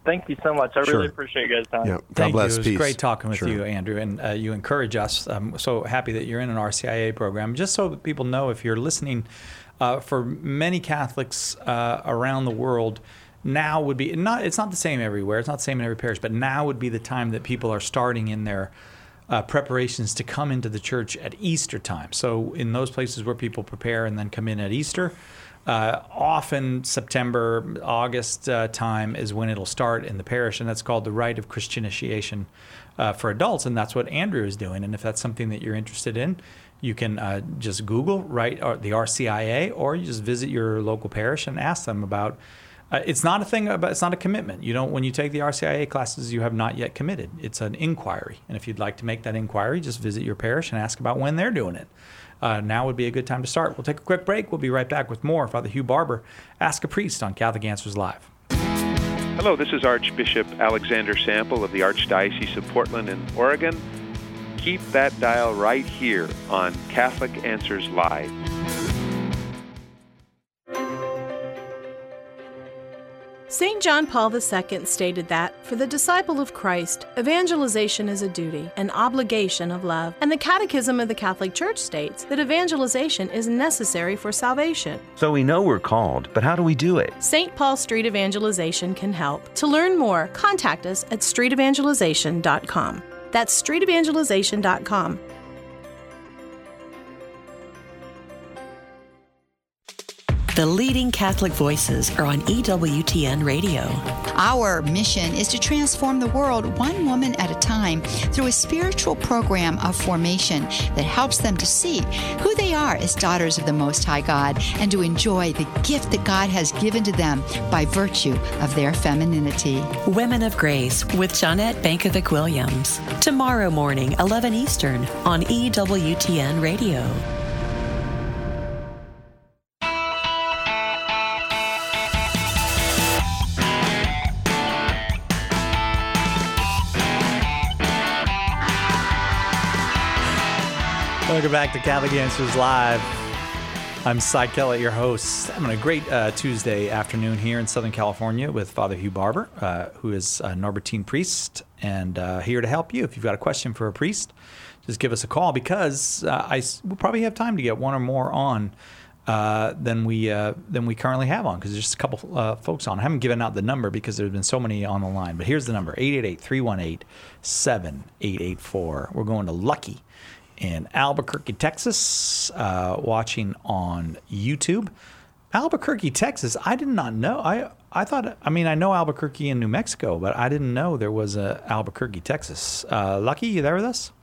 Thank you so much. I really appreciate you guys' time. Yeah. Thank you. It was Peace. great talking with Sure. you, Andrew, and you encourage us. I'm so happy that you're in an RCIA program. Just so that people know, if you're listening, for many Catholics around the world, now would be it's not the same everywhere. It's not the same in every parish, but now would be the time that people are starting in their preparations to come into the church at Easter time. So in those places where people prepare and then come in at Easter, often September, August time is when it'll start in the parish, and that's called the Rite of Christian Initiation for adults, and that's what Andrew is doing. And if that's something that you're interested in, you can just Google the RCIA, or you just visit your local parish and ask them about. It's not a thing, but it's not a commitment. You don't. When you take the RCIA classes, you have not yet committed. It's an inquiry, and if you'd like to make that inquiry, just visit your parish and ask about when they're doing it. Now would be a good time to start. We'll take a quick break. We'll be right back with more. Father Hugh Barber, Ask a Priest on Catholic Answers Live. Hello, this is Archbishop Alexander Sample of the Archdiocese of Portland in Oregon. Keep that dial right here on Catholic Answers Live. St. John Paul II stated that, for the disciple of Christ, evangelization is a duty, an obligation of love. And the Catechism of the Catholic Church states that evangelization is necessary for salvation. So we know we're called, but how do we do it? St. Paul Street Evangelization can help. To learn more, contact us at streetevangelization.com. That's streetevangelization.com. The leading Catholic voices are on EWTN Radio. Our mission is to transform the world one woman at a time through a spiritual program of formation that helps them to see who they are as daughters of the Most High God and to enjoy the gift that God has given to them by virtue of their femininity. Women of Grace with Jonette Bankovic-Williams. Tomorrow morning, 11 Eastern on EWTN Radio. Welcome back to Catholic Answers Live. I'm Cy Kellett, your host. I'm on a great Tuesday afternoon here in Southern California with Father Hugh Barber, who is a Norbertine priest, and here to help you. If you've got a question for a priest, just give us a call, because we'll probably have time to get one or more on than we currently have on, because there's just a couple folks on. I haven't given out the number because there's been so many on the line, but here's the number, 888-318-7884. We're going to Lucky in Albuquerque, Texas, watching on YouTube. Albuquerque, Texas, I did not know. I thought, I know Albuquerque in New Mexico, but I didn't know there was a Albuquerque, Texas. Lucky, you there with us?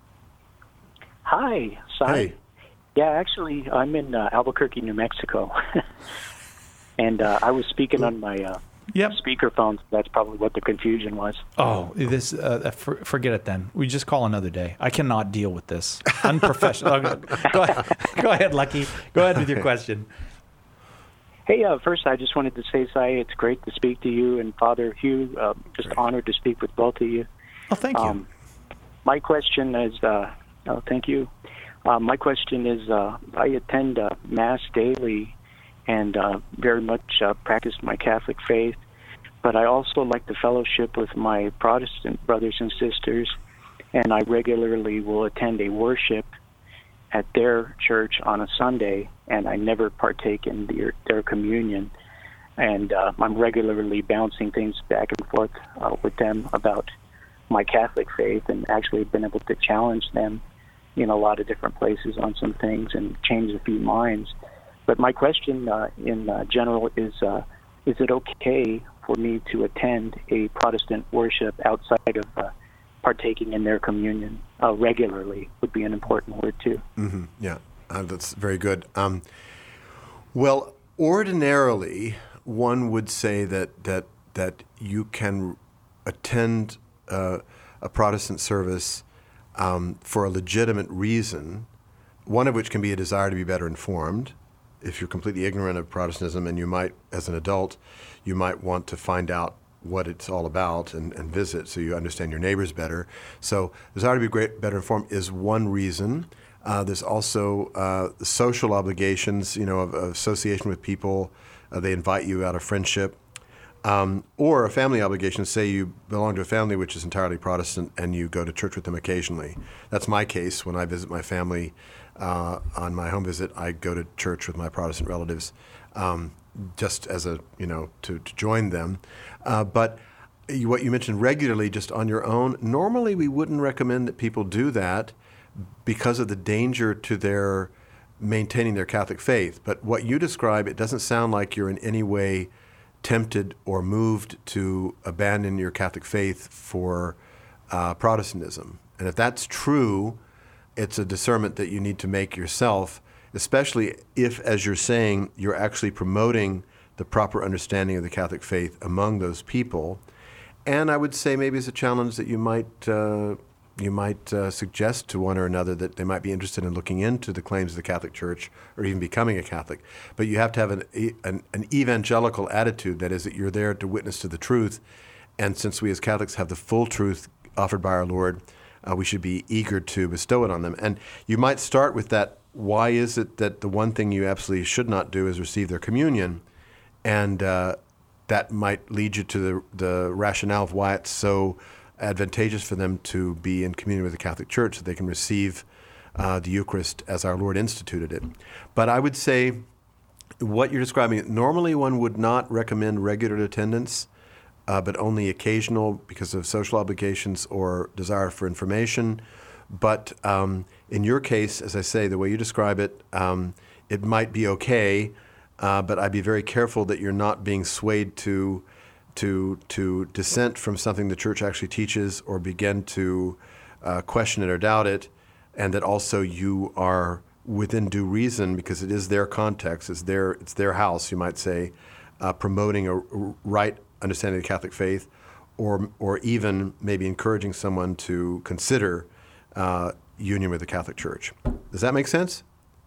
Hi, Cy. Hey. Yeah, actually, I'm in Albuquerque, New Mexico. And I was speaking on my speakerphone. That's probably what the confusion was. Oh, this forget it then. We just call another day. I cannot deal with this. Unprofessional. Go ahead, Lucky. Go ahead with your question. Hey, first, I just wanted to say, Cy, it's great to speak to you and Father Hugh. Just honored to speak with both of you. Oh, thank you. My question is, thank you. My question is, I attend Mass daily and very much practice my Catholic faith, but I also like to fellowship with my Protestant brothers and sisters, and I regularly will attend a worship at their church on a Sunday, and I never partake in their communion. And I'm regularly bouncing things back and forth with them about my Catholic faith, and actually been able to challenge them in a lot of different places on some things and change a few minds. But my question in general is it okay for me to attend a Protestant worship outside of partaking in their communion regularly? Would be an important word too. Mm-hmm. Yeah, that's very good. Well, ordinarily, one would say that you can attend a Protestant service for a legitimate reason, one of which can be a desire to be better informed. If you're completely ignorant of Protestantism, and you might, as an adult, you might want to find out what it's all about and visit so you understand your neighbors better. So desire to be better informed is one reason. There's also social obligations, of association with people. They invite you out of friendship. Or a family obligation, say you belong to a family which is entirely Protestant and you go to church with them occasionally. That's my case. When I visit my family on my home visit, I go to church with my Protestant relatives just as a, to join them. But what you mentioned regularly just on your own, normally we wouldn't recommend that people do that because of the danger to their maintaining their Catholic faith. But what you describe, it doesn't sound like you're in any way tempted or moved to abandon your Catholic faith for Protestantism. And if that's true, it's a discernment that you need to make yourself, especially if, as you're saying, you're actually promoting the proper understanding of the Catholic faith among those people. And I would say maybe it's a challenge that you might suggest to one or another that they might be interested in looking into the claims of the Catholic Church or even becoming a Catholic. But you have to have an evangelical attitude, that is, that you're there to witness to the truth. And since we as Catholics have the full truth offered by our Lord, we should be eager to bestow it on them. And you might start with that, why is it that the one thing you absolutely should not do is receive their communion? And that might lead you to the rationale of why it's so advantageous for them to be in communion with the Catholic Church, so they can receive the Eucharist as our Lord instituted it. But I would say what you're describing, normally one would not recommend regular attendance, but only occasional because of social obligations or desire for information. But in your case, as I say, the way you describe it, it might be okay, but I'd be very careful that you're not being swayed to dissent from something the Church actually teaches or begin to question it or doubt it, and that also you are within due reason, because it is their context, it's their house, you might say, promoting a right understanding of the Catholic faith, or even maybe encouraging someone to consider union with the Catholic Church. Does that make sense?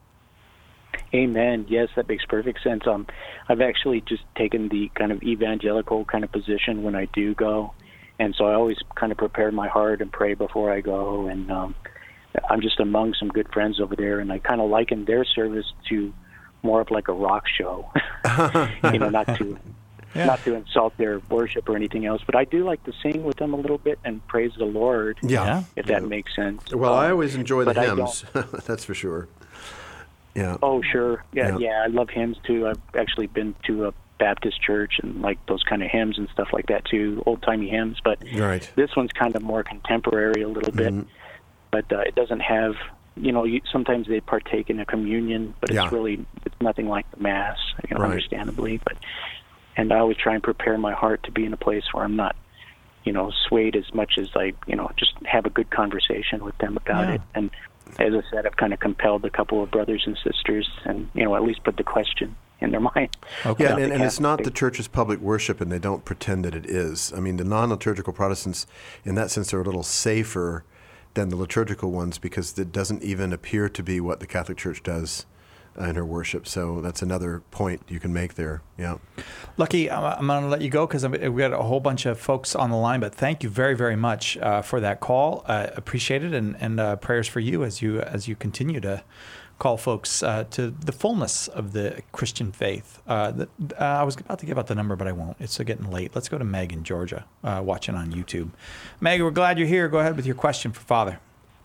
Amen. Yes, that makes perfect sense. I've actually just taken the kind of evangelical kind of position when I do go, and so I always kind of prepare my heart and pray before I go. And I'm just among some good friends over there, and I kind of liken their service to more of like a rock show. Not to insult their worship or anything else, but I do like to sing with them a little bit and praise the Lord. Yeah, if that makes sense. Well, I always enjoy the hymns. That's for sure. Yeah. Oh, sure. Yeah, I love hymns too. I've actually been to a Baptist church and like those kind of hymns and stuff like that too, old-timey hymns. But this one's kind of more contemporary a little bit. But it doesn't have, sometimes they partake in a communion, but it's nothing like the Mass, understandably. And I always try and prepare my heart to be in a place where I'm not, swayed as much as I, just have a good conversation with them about it. And as I said, I've kind of compelled a couple of brothers and sisters and, at least put the question in their mind. Okay. Yeah, and it's not the Church's public worship, and they don't pretend that it is. I mean, the non-liturgical Protestants, in that sense, are a little safer than the liturgical ones because it doesn't even appear to be what the Catholic Church does in her worship. So that's another point you can make there. Yeah. Lucky, I'm going to let you go because we've got a whole bunch of folks on the line, but thank you very, very much for that call. Appreciate it, and prayers for you as you continue to call folks to the fullness of the Christian faith. I was about to give out the number, but I won't. It's getting late. Let's go to Meg in Georgia, watching on YouTube. Meg, we're glad you're here. Go ahead with your question for Father.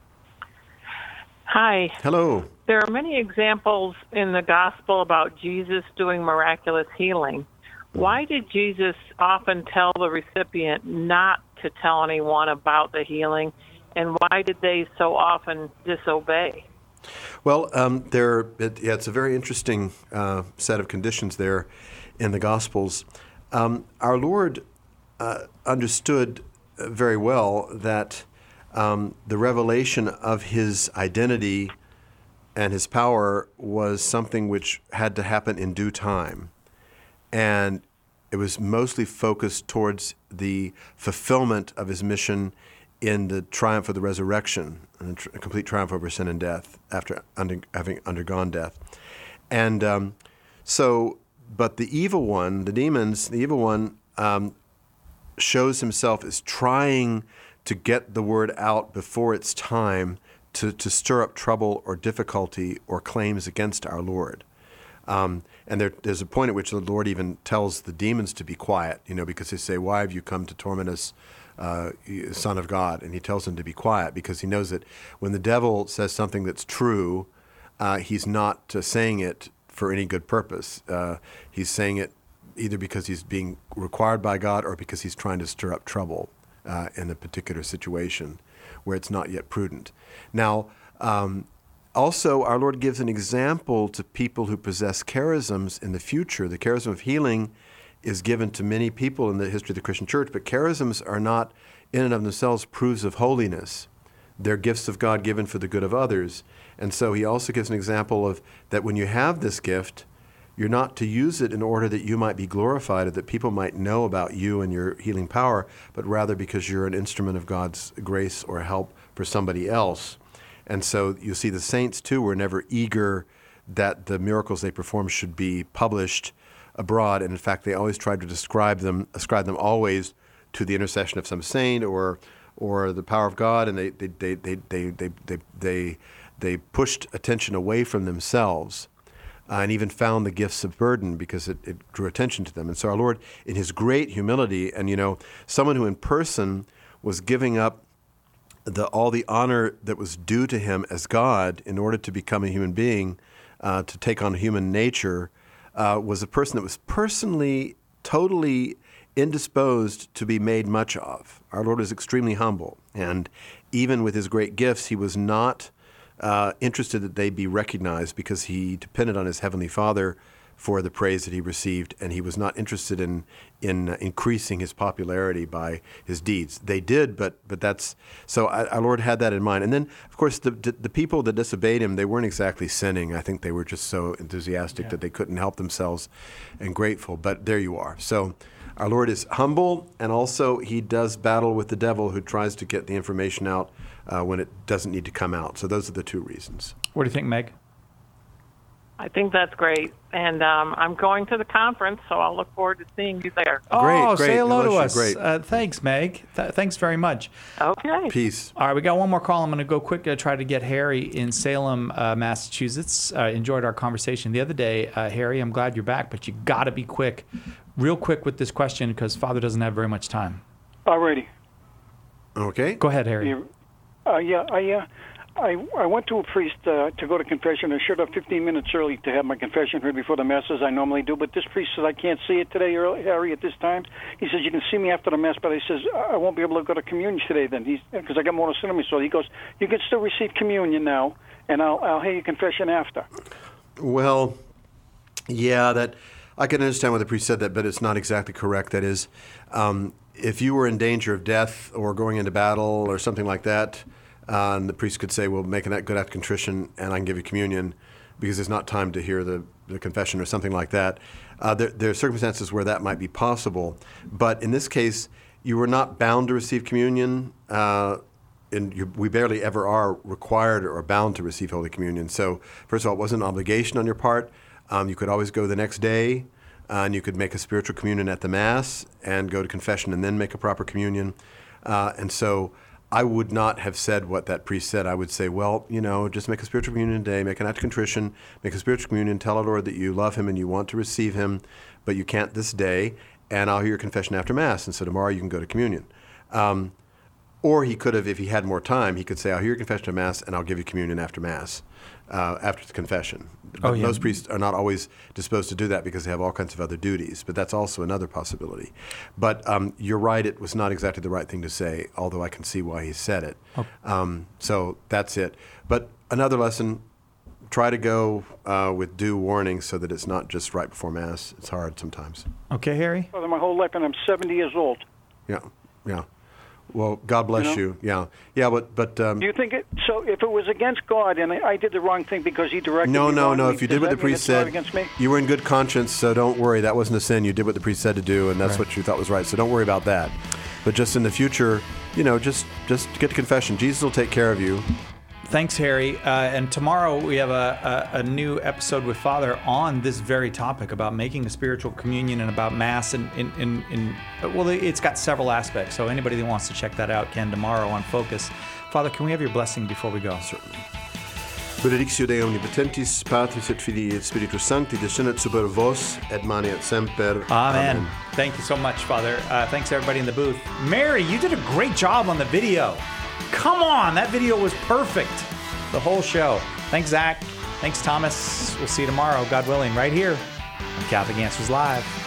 Hi. Hello. There are many examples in the gospel about Jesus doing miraculous healing. Why did Jesus often tell the recipient not to tell anyone about the healing, and why did they so often disobey? Well, it's a very interesting set of conditions there in the Gospels. Our Lord understood very well that the revelation of his identity and his power was something which had to happen in due time. And it was mostly focused towards the fulfillment of his mission in the triumph of the resurrection, and a complete triumph over sin and death after having undergone death. And but the evil one, the demons, the evil one shows himself as trying to get the word out before it's time to stir up trouble or difficulty or claims against our Lord. And there's a point at which the Lord even tells the demons to be quiet, because they say, "Why have you come to torment us, Son of God?" And he tells them to be quiet because he knows that when the devil says something that's true, he's not saying it for any good purpose. He's saying it either because he's being required by God or because he's trying to stir up trouble in a particular situation where it's not yet prudent. Now, also, our Lord gives an example to people who possess charisms in the future. The charism of healing is given to many people in the history of the Christian church, but charisms are not in and of themselves proofs of holiness. They're gifts of God given for the good of others. And so he also gives an example of that when you have this gift, you're not to use it in order that you might be glorified or that people might know about you and your healing power, but rather because you're an instrument of God's grace or help for somebody else. And so you see the saints, too, were never eager that the miracles they performed should be published abroad. And in fact, they always tried to ascribe them always to the intercession of some saint or the power of God. And they pushed attention away from themselves and even found the gifts of burden because it drew attention to them. And so our Lord, in his great humility, and someone who in person was giving up all the honor that was due to him as God in order to become a human being, to take on human nature, was a person that was personally, totally indisposed to be made much of. Our Lord is extremely humble, and even with his great gifts, he was not interested that they be recognized because he depended on his Heavenly Father for the praise that he received, and he was not interested in increasing his popularity by his deeds. They did, but that's so. Our Lord had that in mind. And then, of course, the people that disobeyed him, they weren't exactly sinning. I think they were just so enthusiastic that they couldn't help themselves and grateful. But there you are. So our Lord is humble, and also he does battle with the devil who tries to get the information out when it doesn't need to come out. So those are the two reasons. What do you think, Meg? I think that's great. And I'm going to the conference, so I'll look forward to seeing you there. Oh, great. Say hello to us. Great. Thanks, Meg. Thanks very much. Okay. Peace. All right, we got one more call. I'm going to go quick, try to get Harry in Salem, Massachusetts. Enjoyed our conversation the other day. Harry, I'm glad you're back, but you got to be quick, real quick with this question because Father doesn't have very much time. Alrighty. Okay. Go ahead, Harry. I went to a priest to go to confession. I showed up 15 minutes early to have my confession heard before the Mass, as I normally do. But this priest says I can't see it today, Harry, at this time. He says, you can see me after the Mass, but he says, I won't be able to go to communion today then, because I got monocytomy. So he goes, you can still receive communion now, and I'll hear your confession after. Well, yeah, that I can understand why the priest said that, but it's not exactly correct. That is, if you were in danger of death or going into battle or something like that, and the priest could say, well, make a good act of contrition and I can give you communion because there's not time to hear the confession or something like that. There are circumstances where that might be possible. But in this case, you were not bound to receive communion. We barely ever are required or bound to receive Holy Communion. So first of all, it wasn't an obligation on your part. You could always go the next day and you could make a spiritual communion at the Mass and go to confession and then make a proper communion. And so I would not have said what that priest said. I would say, well, just make a spiritual communion today, make an act of contrition, make a spiritual communion, tell our Lord that you love him and you want to receive him, but you can't this day, and I'll hear your confession after Mass, and so tomorrow you can go to communion. Or he could have, if he had more time, he could say, I'll hear your confession at Mass, and I'll give you communion after Mass, after the confession. But most priests are not always disposed to do that because they have all kinds of other duties, but that's also another possibility. But you're right, it was not exactly the right thing to say, although I can see why he said it. So that's it. But another lesson, try to go with due warning so that it's not just right before Mass. It's hard sometimes. Okay, Harry? Well, my whole life, and I'm 70 years old. Yeah. Well, God bless you. Yeah, but. Do you think it? So, if it was against God and I did the wrong thing because He directed me? No. If you did what the priest said, you were in good conscience. So don't worry. That wasn't a sin. You did what the priest said to do, and that's what you thought was right. So don't worry about that. But just in the future, just get to confession. Jesus will take care of you. Thanks, Harry. And tomorrow we have a new episode with Father on this very topic about making a spiritual communion and about Mass. Well, it's got several aspects. So anybody that wants to check that out can tomorrow on Focus. Father, can we have your blessing before we go? Certainly. Benedictio Dei Omnipotentis, Patris et Filii et Spiritus Sancti, descendat super vos, et maneat semper. Amen. Thank you so much, Father. Thanks, everybody in the booth. Mary, you did a great job on the video. Come on, that video was perfect. The whole show. Thanks, Zach. Thanks, Thomas. We'll see you tomorrow, God willing, right here on Catholic Answers Live.